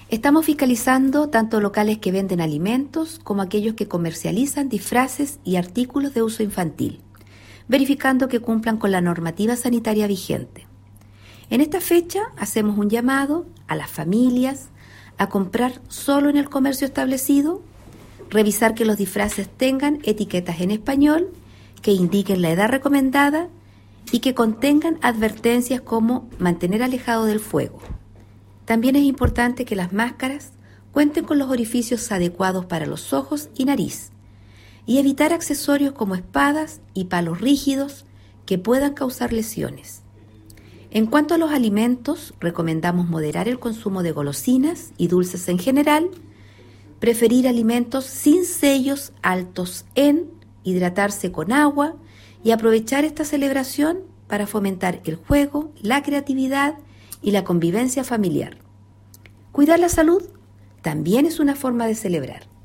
Estamos fiscalizando tanto locales que venden alimentos como aquellos que comercializan disfraces y artículos de uso infantil, verificando que cumplan con la normativa sanitaria vigente. En esta fecha hacemos un llamado a las familias a comprar solo en el comercio establecido, revisar que los disfraces tengan etiquetas en español, que indiquen la edad recomendada y que contengan advertencias como mantener alejado del fuego. También es importante que las máscaras cuenten con los orificios adecuados para los ojos y nariz y evitar accesorios como espadas y palos rígidos que puedan causar lesiones. En cuanto a los alimentos, recomendamos moderar el consumo de golosinas y dulces en general, preferir alimentos sin sellos altos en, hidratarse con agua y aprovechar esta celebración para fomentar el juego, la creatividad y la convivencia familiar. Cuidar la salud también es una forma de celebrar.